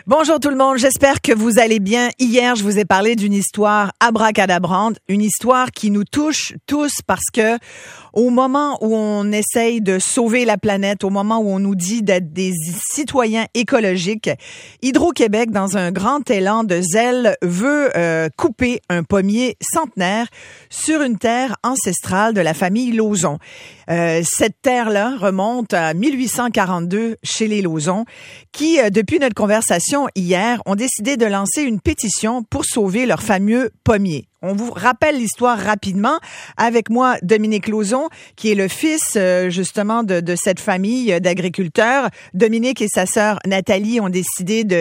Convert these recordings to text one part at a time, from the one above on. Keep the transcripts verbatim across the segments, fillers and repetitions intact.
Bonjour tout le monde, j'espère que vous allez bien. Hier, je vous ai parlé d'une histoire abracadabrante, une histoire qui nous touche tous parce que au moment où on essaye de sauver la planète, au moment où on nous dit d'être des citoyens écologiques, Hydro-Québec, dans un grand élan de zèle, veut euh, couper un pommier centenaire sur une terre ancestrale de la famille Lauzon. Euh, cette terre-là remonte à mille huit cent quarante-deux chez les Lauzon, qui, euh, depuis notre conversation hier, ont décidé de lancer une pétition pour sauver leur fameux pommier. On vous rappelle l'histoire rapidement. Avec moi, Dominique Lauzon, qui est le fils euh, justement de, de cette famille d'agriculteurs. Dominique et sa sœur Nathalie ont décidé de,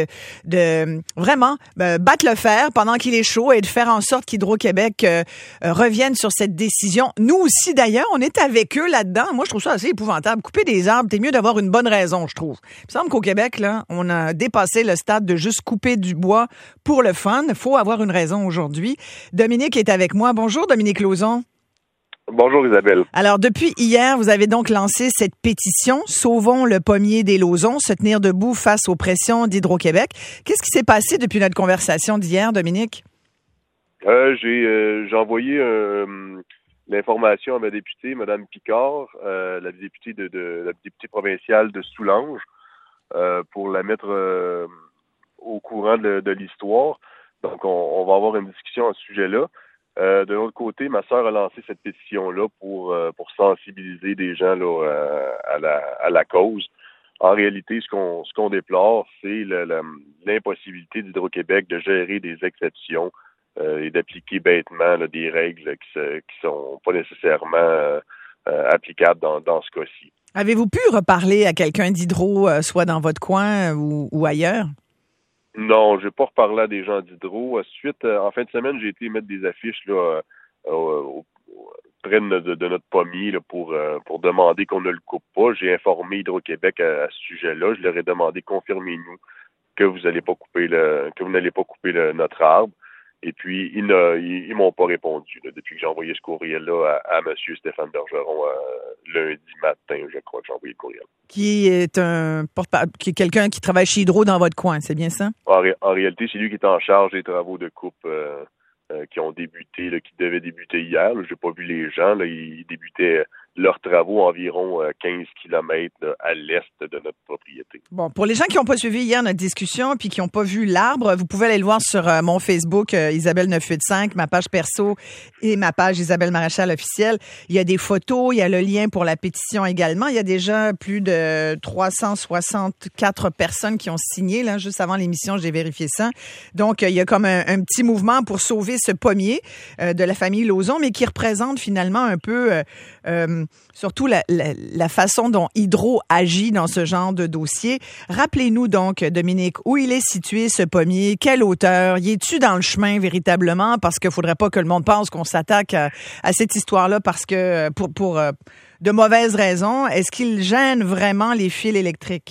de vraiment euh, battre le fer pendant qu'il est chaud et de faire en sorte qu'Hydro-Québec euh, euh, revienne sur cette décision. Nous aussi, d'ailleurs, on est avec eux là-dedans. Moi, je trouve ça assez épouvantable. Couper des arbres, c'est mieux d'avoir une bonne raison, je trouve. Il me semble qu'au Québec, là, on a dépassé le stade de juste couper du bois pour le fun. Il faut avoir une raison aujourd'hui. De Dominique est avec moi. Bonjour, Dominique Lauzon. Bonjour, Isabelle. Alors, depuis hier, vous avez donc lancé cette pétition « Sauvons le pommier des Lauzon », se tenir debout face aux pressions d'Hydro-Québec. Qu'est-ce qui s'est passé depuis notre conversation d'hier, Dominique? Euh, j'ai, euh, j'ai envoyé euh, l'information à ma députée, Mme Picard, euh, la députée de, de la députée provinciale de Soulanges, euh, pour la mettre euh, au courant de, de l'histoire. Donc, on, on va avoir une discussion à ce sujet-là. Euh, de l'autre côté, ma sœur a lancé cette pétition-là pour euh, pour sensibiliser des gens là, euh, à la à la cause. En réalité, ce qu'on ce qu'on déplore, c'est le, le, l'impossibilité d'Hydro-Québec de gérer des exceptions euh, et d'appliquer bêtement là, des règles qui se, qui sont pas nécessairement euh, euh, applicables dans, dans ce cas-ci. Avez-vous pu reparler à quelqu'un d'Hydro, euh, soit dans votre coin ou, ou ailleurs? Non, je n'ai pas reparlé à des gens d'Hydro. Ensuite, euh, en fin de semaine, j'ai été mettre des affiches là, euh, au, au, près de, de, de notre pommier là, pour, euh, pour demander qu'on ne le coupe pas. J'ai informé Hydro-Québec à, à ce sujet-là. Je leur ai demandé, confirmez-nous que vous n'allez pas couper le, que vous n'allez pas couper le, notre arbre. Et puis, ils ne ils, ils m'ont pas répondu là, depuis que j'ai envoyé ce courriel-là à, à M. Stéphane Bergeron euh, lundi matin, je crois que j'ai envoyé le courriel. Qui est un qui est quelqu'un qui travaille chez Hydro dans votre coin, c'est bien ça? En, ré, en réalité, c'est lui qui est en charge des travaux de coupe euh, euh, qui ont débuté, là, qui devaient débuter hier. Je n'ai pas vu les gens. Là, ils débutaient leurs travaux environ euh, quinze kilomètres là, à l'est de notre propriété. Bon, pour les gens qui n'ont pas suivi hier notre discussion puis qui n'ont pas vu l'arbre, vous pouvez aller le voir sur euh, mon Facebook, euh, Isabelle neuf cent quatre-vingt-quinze, ma page perso et ma page Isabelle Maréchal officielle. Il y a des photos, il y a le lien pour la pétition également. Il y a déjà plus de trois cent soixante-quatre personnes qui ont signé, là, juste avant l'émission, j'ai vérifié ça. Donc, euh, il y a comme un, un petit mouvement pour sauver ce pommier euh, de la famille Lauzon, mais qui représente finalement un peu... Euh, euh, surtout la, la, la façon dont Hydro agit dans ce genre de dossier. Rappelez-nous donc, Dominique, où il est situé ce pommier, quelle hauteur, y est-tu dans le chemin véritablement, parce qu'il faudrait pas que le monde pense qu'on s'attaque à, à cette histoire-là parce que pour, pour euh, de mauvaises raisons. Est-ce qu'il gêne vraiment les fils électriques?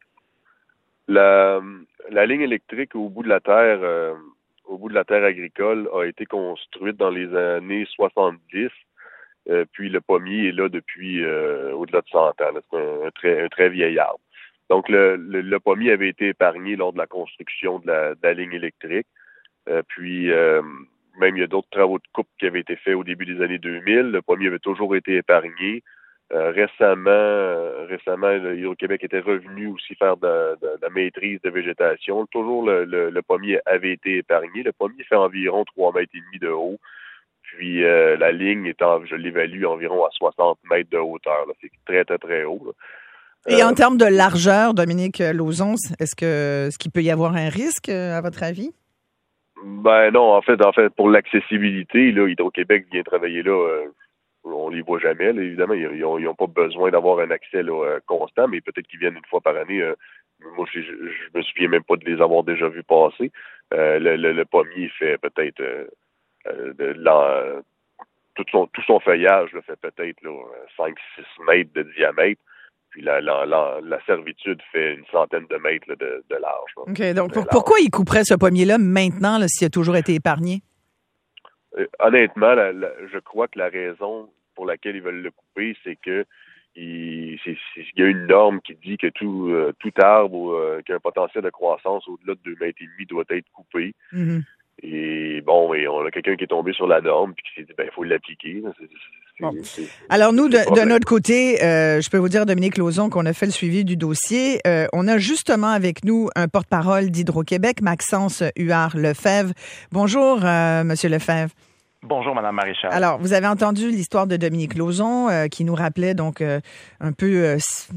La, la ligne électrique au bout de la terre, euh, au bout de la terre agricole a été construite dans les années soixante-dix. Euh, puis le pommier est là depuis euh, au-delà de cent ans. Là. C'est un, un, très, un très vieil arbre. Donc le, le, le pommier avait été épargné lors de la construction de la, de la ligne électrique. Euh, puis euh, même il y a d'autres travaux de coupe qui avaient été faits au début des années deux mille. Le pommier avait toujours été épargné. Euh, récemment, euh, récemment, Hydro-Québec était revenu aussi faire de, de, de la maîtrise de végétation. Toujours le, le, le pommier avait été épargné. Le pommier fait environ trois mètres et demi de haut. Puis euh, la ligne est en, je l'évalue environ à soixante mètres de hauteur. Là. C'est très, très, très haut. Là. Et euh, en termes de largeur, Dominique Lauzon, est-ce que est-ce qu'il peut y avoir un risque, à votre avis? Ben non, en fait, en fait, pour l'accessibilité, là, Hydro-Québec vient travailler là. Euh, on les voit jamais, là, évidemment. Ils n'ont ils ont pas besoin d'avoir un accès là, euh, constant, mais peut-être qu'ils viennent une fois par année. Euh, moi, je, je, je me souviens même pas de les avoir déjà vus passer. Euh, le, le, le pommier fait peut-être. Euh, Euh, de, la, tout, son, tout son feuillage là, fait peut-être là, cinq six mètres de diamètre, puis la, la, la, la servitude fait une centaine de mètres là, de, de large. Là. OK, donc pour, pourquoi il couperait ce pommier-là maintenant, là, s'il a toujours été épargné? Euh, honnêtement, la, la, je crois que la raison pour laquelle ils veulent le couper, c'est que il, c'est, c'est, il y a une norme qui dit que tout, euh, tout arbre euh, qui a un potentiel de croissance au-delà de deux mètres et demi doit être coupé. Mm-hmm. Et bon, et on a quelqu'un qui est tombé sur la norme puis qui s'est dit, ben, il faut l'appliquer. C'est, c'est, bon. c'est, Alors, nous, de, de notre côté, euh, je peux vous dire, Dominique Lauzon, qu'on a fait le suivi du dossier. Euh, on a justement avec nous un porte-parole d'Hydro-Québec, Maxence Huard-Lefebvre. Bonjour, euh, Monsieur Lefebvre. Bonjour, Madame Maréchal. Alors, vous avez entendu l'histoire de Dominique Lauzon euh, qui nous rappelait donc euh, un peu euh,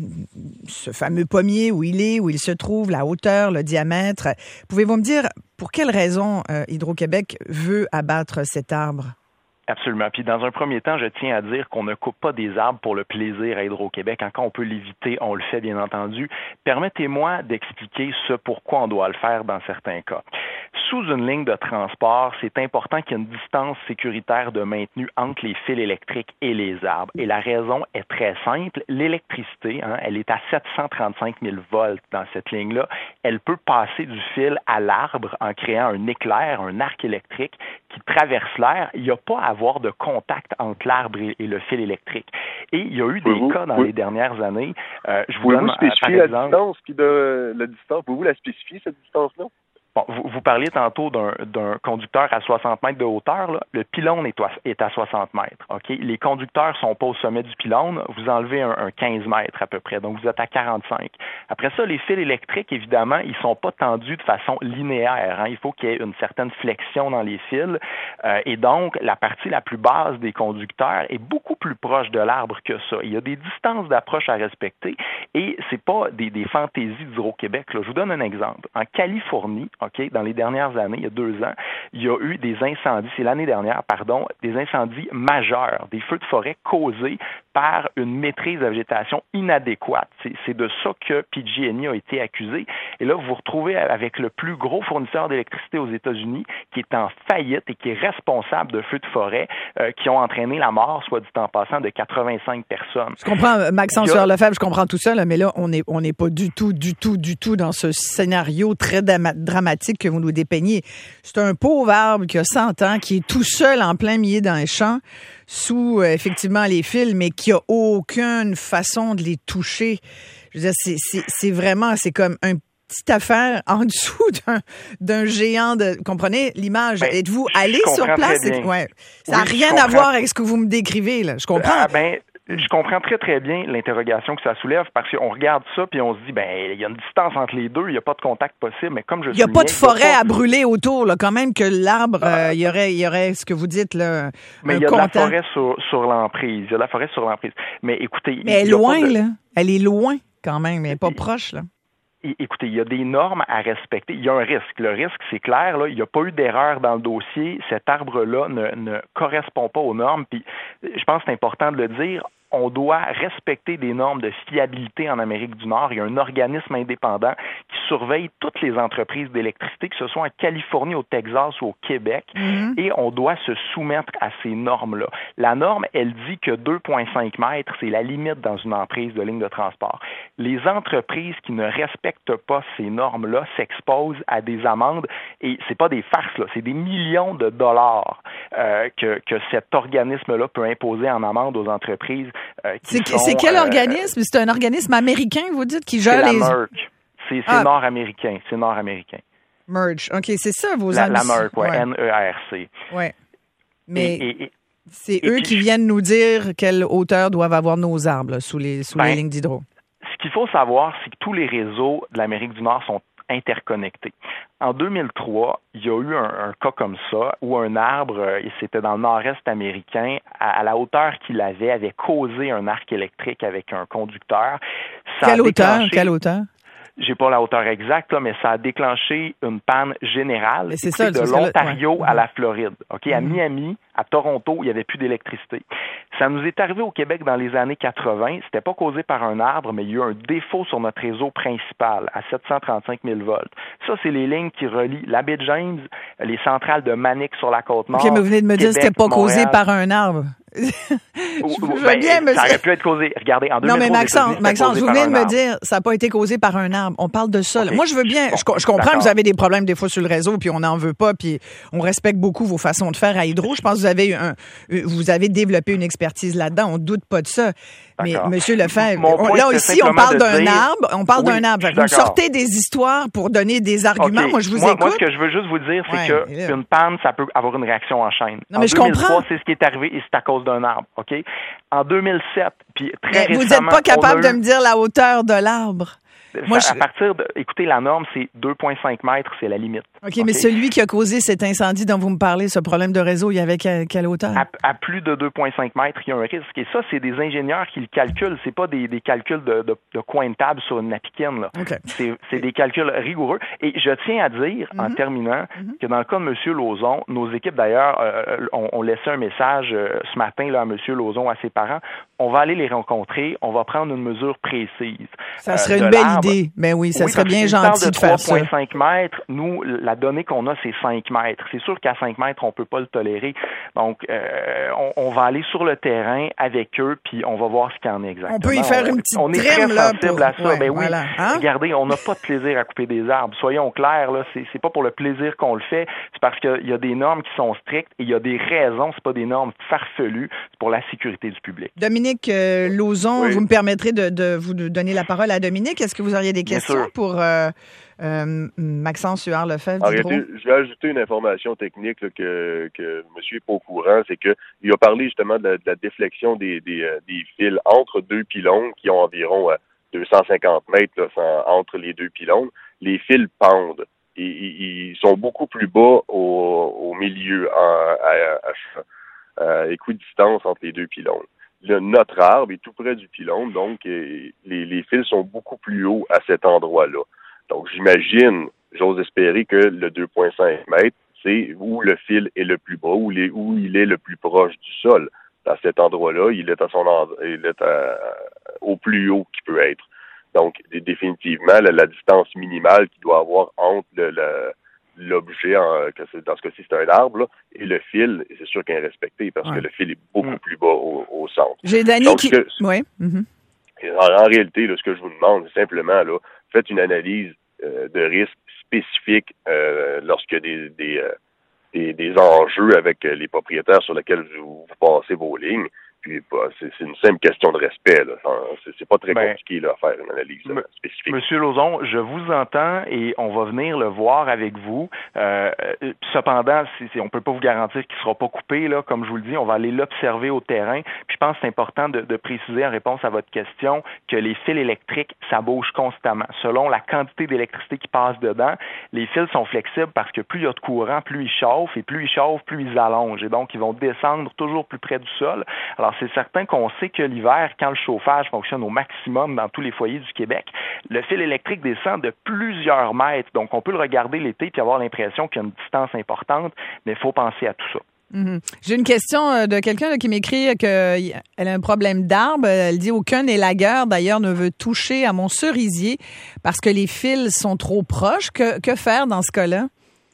ce fameux pommier, où il est, où il se trouve, la hauteur, le diamètre. Pouvez-vous me dire pour quelle raison euh, Hydro-Québec veut abattre cet arbre? Absolument. Puis dans un premier temps, je tiens à dire qu'on ne coupe pas des arbres pour le plaisir à Hydro-Québec. Quand on peut l'éviter, on le fait, bien entendu. Permettez-moi d'expliquer ce pourquoi on doit le faire dans certains cas. Sous une ligne de transport, c'est important qu'il y ait une distance sécuritaire de maintenue entre les fils électriques et les arbres. Et la raison est très simple. L'électricité, hein, elle est à sept cent trente-cinq mille volts dans cette ligne-là. Elle peut passer du fil à l'arbre en créant un éclair, un arc électrique qui traverse l'air. Il n'y a pas à avoir de contact entre l'arbre et, et le fil électrique. Et il y a eu des vous, cas dans vous, les dernières années. Euh, je vous Pouvez-vous donne, spécifier par la exemple, distance puis de la distance? Pouvez-vous la spécifier, cette distance-là? Bon, vous, vous parliez tantôt d'un, d'un conducteur à soixante mètres de hauteur. Là. Le pylône est, est à soixante mètres. Ok, les conducteurs sont pas au sommet du pylône. Vous enlevez un, un quinze mètres à peu près. Donc, vous êtes à quarante-cinq. Après ça, les fils électriques, évidemment, ils sont pas tendus de façon linéaire. Hein. Il faut qu'il y ait une certaine flexion dans les fils. Euh, et donc, la partie la plus basse des conducteurs est beaucoup plus proche de l'arbre que ça. Il y a des distances d'approche à respecter. Et c'est pas des, des fantaisies d'Hydro-Québec. Là. Je vous donne un exemple. En Californie, OK, dans les dernières années, il y a deux ans, il y a eu des incendies, c'est l'année dernière, pardon, des incendies majeurs, des feux de forêt causés par une maîtrise de végétation inadéquate. C'est, c'est de ça que P G and E a été accusé. Et là, vous vous retrouvez avec le plus gros fournisseur d'électricité aux États-Unis qui est en faillite et qui est responsable de feux de forêt euh, qui ont entraîné la mort, soit dit en passant, de quatre-vingt-cinq personnes. Je comprends, Maxence Huard-Lefebvre, je comprends tout ça, là, mais là, on n'est on n'est pas du tout, du tout, du tout dans ce scénario très dama- dramatique que vous nous dépeignez. C'est un pauvre arbre qui a cent ans, qui est tout seul en plein milieu d'un champ, sous euh, effectivement les fils, mais qui a aucune façon de les toucher. Je veux dire, c'est, c'est, c'est vraiment, c'est comme un petite affaire en dessous d'un, d'un géant de... Comprenez l'image? Ben, êtes-vous allé sur place? Ouais. Ça n'a oui, rien à voir avec ce que vous me décrivez, là. Je comprends. Ah, ben, je comprends très, très bien l'interrogation que ça soulève parce qu'on regarde ça puis on se dit, ben, il y a une distance entre les deux, il n'y a pas de contact possible, mais comme je Il n'y a pas de forêt pas... à brûler autour, là, quand même que l'arbre, euh, il y aurait, il y aurait ce que vous dites, là. Mais il y a contact. De la forêt sur, sur l'emprise. Il y a de la forêt sur l'emprise. Mais écoutez. Mais elle est loin, de... là. Elle est loin, quand même, mais elle n'est pas proche, là. Écoutez, il y a des normes à respecter. Il y a un risque. Le risque, c'est clair, là, il n'y a pas eu d'erreur dans le dossier. Cet arbre-là ne, ne correspond pas aux normes. Puis, je pense que c'est important de le dire. On doit respecter des normes de fiabilité en Amérique du Nord. Il y a un organisme indépendant qui surveille toutes les entreprises d'électricité, que ce soit en Californie, au Texas ou au Québec, mm-hmm. et on doit se soumettre à ces normes-là. La norme, elle dit que deux virgule cinq mètres, c'est la limite dans une emprise de ligne de transport. Les entreprises qui ne respectent pas ces normes-là s'exposent à des amendes, et c'est pas des farces, là, c'est des millions de dollars euh, que, que cet organisme-là peut imposer en amende aux entreprises. Euh, c'est, sont, c'est quel euh, organisme? C'est un organisme américain, vous dites, qui gère c'est les... la Merck. C'est, c'est ah. nord-américain. C'est nord-américain. Merck. OK, c'est ça, vos La, ambitions. la Merck, ouais, ouais. N E R C. Oui. Mais et, et, et, c'est et eux puis, qui viennent nous dire quelle hauteur doivent avoir nos arbres là, sous, les, sous ben, les lignes d'hydro. Ce qu'il faut savoir, c'est que tous les réseaux de l'Amérique du Nord sont interconnectés. En deux mille trois, il y a eu un, un cas comme ça où un arbre, euh, c'était dans le nord-est américain, à, à la hauteur qu'il avait, avait causé un arc électrique avec un conducteur. Ça Quelle hauteur? Quelle hauteur? J'ai pas la hauteur exacte, là, mais ça a déclenché une panne générale. Mais c'est ça, de l'Ontario ouais. à la Floride. OK, mm-hmm. À Miami, à Toronto, il n'y avait plus d'électricité. Ça nous est arrivé au Québec dans les années quatre-vingt. C'était pas causé par un arbre, mais il y a eu un défaut sur notre réseau principal à sept cent trente-cinq mille volts. Ça, c'est les lignes qui relient la baie James, les centrales de Manic sur la Côte-Nord. OK, mais vous venez de me Québec, dire que c'était pas Montréal. Causé par un arbre. je ben, bien, mais ça aurait pu être causé. Regardez, en deux mille trois, non, mais Maxence, Maxence vous venez de me arbre. dire ça n'a pas été causé par un arbre. On parle de ça. Okay. Moi, je veux bien. Bon, je, je comprends d'accord. que vous avez des problèmes des fois sur le réseau, puis on n'en veut pas, puis on respecte beaucoup vos façons de faire à Hydro. Je pense que vous avez un, vous avez développé une expertise là-dedans. On ne doute pas de ça. Mais Monsieur Lefebvre, Mon point, là aussi, on parle d'un dire... arbre. On parle oui, d'un arbre. Vous sortez des histoires pour donner des arguments. Okay. Moi, je vous moi, écoute. Moi, ce que je veux juste vous dire, c'est ouais, que une panne, ça peut avoir une réaction en chaîne. Non, mais en je deux mille trois, comprends. c'est ce qui est arrivé et c'est à cause d'un arbre. Ok. En deux mille sept, puis très mais récemment, vous n'êtes pas capable eu... de me dire la hauteur de l'arbre. Moi, à, je... à partir de, écoutez, la norme, c'est deux virgule cinq mètres, c'est la limite. OK, okay, mais celui qui a causé cet incendie dont vous me parlez, ce problème de réseau, il y avait quelle, quelle hauteur? À, à plus de deux virgule cinq mètres, il y a un risque. Et ça, c'est des ingénieurs qui le calculent. C'est pas des, des calculs de, de, de coin de table sur une napkin, là. Okay. C'est, c'est des calculs rigoureux. Et je tiens à dire, mm-hmm. en terminant, mm-hmm. que dans le cas de M. Lauzon, nos équipes, d'ailleurs, euh, ont, ont laissé un message euh, ce matin là, à M. Lauzon, à ses parents. On va aller les rencontrer. On va prendre une mesure précise. Ça serait euh, une belle l'arbre. idée. Ben oui, ça oui, serait bien gentil de, de faire ça. trois virgule cinq mètres, nous, la donnée qu'on a, c'est cinq mètres. C'est sûr qu'à cinq mètres, on peut pas le tolérer. Donc, euh, on, on va aller sur le terrain avec eux, puis on va voir ce qu'il y en a exactement. On peut y faire on, une petite on est trim, très là, sensible pour... à ça. Ouais, ben oui, voilà. Hein? Regardez, on n'a pas de plaisir à couper des arbres. Soyons clairs, là, c'est, c'est pas pour le plaisir qu'on le fait, c'est parce qu'il y a des normes qui sont strictes et il y a des raisons, c'est pas des normes farfelues, c'est pour la sécurité du public. Dominique euh, Lauzon, oui. vous me permettrez de, de vous donner la parole à Dominique. Est-ce que vous auriez des questions pour euh, euh, Maxence Huard-Lefebvre d'Hydro? Je vais ajouter une information technique là, que, que monsieur n'est pas au courant, c'est que il a parlé justement de la, de la déflexion des, des, des fils entre deux pylônes qui ont environ euh, deux cent cinquante mètres là, sans, entre les deux pylônes. Les fils pendent. Et, ils, ils sont beaucoup plus bas au, au milieu, à, à, à, à équidistance entre les deux pylônes. Le, notre arbre est tout près du pylône, donc et, les, les fils sont beaucoup plus hauts à cet endroit-là. Donc, j'imagine, j'ose espérer que le deux virgule cinq mètres, c'est où le fil est le plus bas, où, les, où il est le plus proche du sol. À cet endroit-là, il est à son il est à, au plus haut qu'il peut être. Donc, définitivement, la, la distance minimale qu'il doit avoir entre le, le, l'objet, en, que c'est, dans ce cas-ci, c'est un arbre, là, et le fil, c'est sûr qu'il est respecté parce ouais. que le fil est beaucoup mmh. plus bas au, au centre. J'ai Dany Donc, qui... que, oui. Mm-hmm. En, en réalité, là, ce que je vous demande, c'est simplement, là, faites une analyse euh, de risque spécifique euh, lorsqu'il y a des, des, euh, des, des enjeux avec euh, les propriétaires sur lesquels vous, vous passez vos lignes. Puis bah, c'est, c'est une simple question de respect. Là. Enfin, c'est, c'est pas très ben, compliqué là, à faire une analyse m- spécifique. Monsieur Lauzon, je vous entends et on va venir le voir avec vous. Euh, cependant, si, si, on peut pas vous garantir qu'il sera pas coupé. Là, comme je vous le dis, on va aller l'observer au terrain. Puis je pense que c'est important de, de préciser en réponse à votre question que les fils électriques, ça bouge constamment. Selon la quantité d'électricité qui passe dedans, les fils sont flexibles parce que plus il y a de courant, plus ils chauffent. Et plus ils chauffent, plus ils allongent. Et donc, ils vont descendre toujours plus près du sol. Alors, c'est certain qu'on sait que l'hiver, quand le chauffage fonctionne au maximum dans tous les foyers du Québec, le fil électrique descend de plusieurs mètres. Donc, on peut le regarder l'été et avoir l'impression qu'il y a une distance importante, mais il faut penser à tout ça. Mm-hmm. J'ai une question de quelqu'un là, qui m'écrit qu'elle a un problème d'arbre. Elle dit « Aucun élagueur, d'ailleurs, ne veut toucher à mon cerisier parce que les fils sont trop proches. » Que, que faire dans ce cas-là?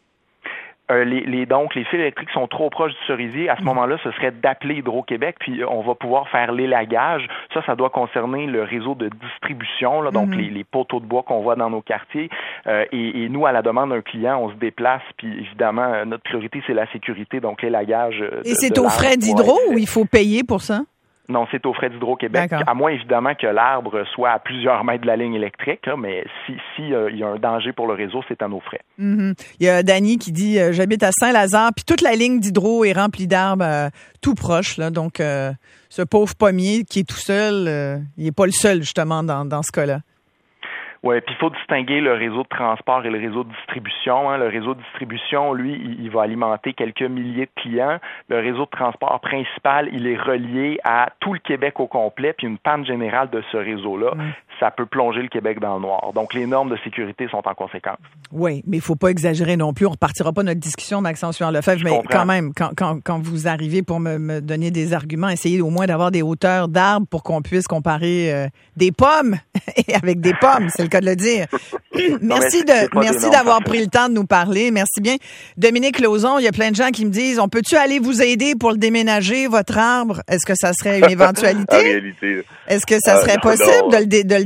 Euh, les, les, donc, les fils électriques sont trop proches du cerisier. À ce moment-là, ce serait d'appeler Hydro-Québec, puis on va pouvoir faire l'élagage. Ça, ça doit concerner le réseau de distribution, là, donc mm-hmm. les, les poteaux de bois qu'on voit dans nos quartiers. Euh, et, et nous, à la demande d'un client, on se déplace, puis évidemment, notre priorité, c'est la sécurité, donc l'élagage. De, et c'est de aux frais d'Hydro ou il faut payer pour ça? Non, c'est aux frais d'Hydro-Québec, à moins évidemment que l'arbre soit à plusieurs mètres de la ligne électrique, là, mais si, si euh, il y a un danger pour le réseau, c'est à nos frais. Mm-hmm. Il y a Dany qui dit euh, « J'habite à Saint-Lazare, puis toute la ligne d'Hydro est remplie d'arbres euh, tout proche. Là, donc, euh, ce pauvre pommier qui est tout seul, euh, il n'est pas le seul justement dans, dans ce cas-là. » Oui, puis il faut distinguer le réseau de transport et le réseau de distribution. Hein. Le réseau de distribution, lui, il, il va alimenter quelques milliers de clients. Le réseau de transport principal, il est relié à tout le Québec au complet, puis une panne générale de ce réseau-là, mmh. ça peut plonger le Québec dans le noir. Donc, les normes de sécurité sont en conséquence. Oui, mais il ne faut pas exagérer non plus. On ne repartira pas notre discussion, Maxence Huard-Lefebvre, mais comprends. Quand même, quand, quand, quand vous arrivez pour me, me donner des arguments, essayez au moins d'avoir des hauteurs d'arbres pour qu'on puisse comparer euh, des pommes avec des pommes, c'est le cas de le dire. merci de, merci d'avoir pris le temps de nous parler. Merci bien. Dominique Lauzon, il y a plein de gens qui me disent, on peut-tu aller vous aider pour le déménager, votre arbre? Est-ce que ça serait une éventualité? En réalité. Est-ce que ça serait euh, possible de le, de le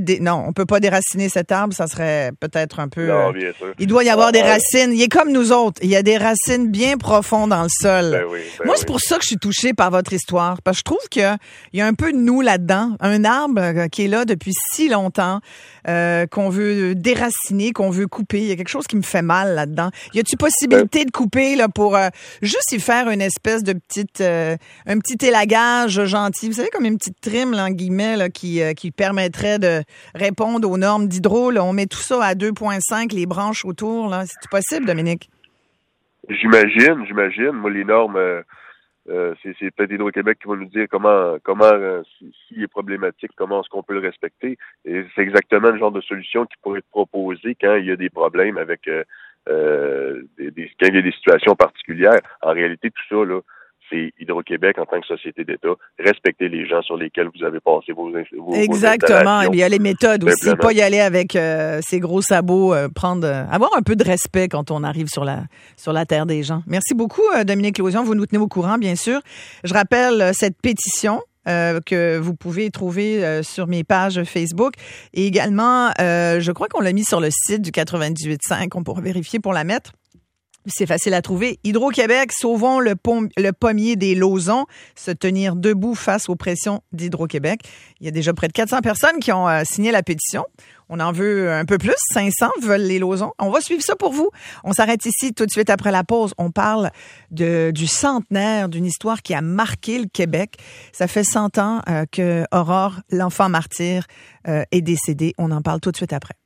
dé... non, on peut pas déraciner cet arbre, ça serait peut-être un peu... Non, euh, bien sûr. Il doit y avoir ah, des ah, racines. Il est comme nous autres. Il y a des racines bien profondes dans le sol. Ben oui, ben Moi, oui. c'est pour ça que je suis touchée par votre histoire, parce que je trouve qu'il y a un peu de nous là-dedans. Un arbre qui est là depuis si longtemps, euh, qu'on veut déraciner, qu'on veut couper. Il y a quelque chose qui me fait mal là-dedans. Y a-t-il possibilité ben... de couper là pour euh, juste y faire une espèce de petite, euh, un petit élagage gentil? Vous savez, comme une petite trim, là, en guillemets, là, qui, euh, qui permettrait de répondre aux normes d'hydro. Là. On met tout ça à deux virgule cinq, les branches autour. Là. C'est possible, Dominique? J'imagine, j'imagine. Moi, les normes, euh, euh, c'est, c'est peut-être Hydro-Québec qui va nous dire comment, comment euh, s'il si est problématique, comment est-ce qu'on peut le respecter. Et c'est exactement le genre de solution qui pourrait être proposée quand il y a des problèmes avec, euh, euh, des, des, quand il y a des situations particulières. En réalité, tout ça, là, c'est Hydro-Québec en tant que société d'État. Respecter les gens sur lesquels vous avez passé vos, vos Exactement. Vos Et il y a les méthodes aussi. Pas y aller avec euh, ces gros sabots. Euh, prendre, euh, avoir un peu de respect quand on arrive sur la sur la terre des gens. Merci beaucoup, euh, Dominique Lausion. Vous nous tenez au courant, bien sûr. Je rappelle euh, cette pétition euh, que vous pouvez trouver euh, sur mes pages Facebook. Et également, euh, je crois qu'on l'a mis sur le site du quatre-vingt-dix-huit cinq. On pourra vérifier pour la mettre. C'est facile à trouver. Hydro-Québec, sauvons le, pom- le pommier des Lauzons, se tenir debout face aux pressions d'Hydro-Québec. Il y a déjà près de quatre cents personnes qui ont euh, signé la pétition. On en veut un peu plus. cinq cents veulent les Lauzons. On va suivre ça pour vous. On s'arrête ici tout de suite après la pause. On parle de, du centenaire, d'une histoire qui a marqué le Québec. Ça fait cent ans euh, que Aurore, l'enfant martyr, euh, est décédée. On en parle tout de suite après.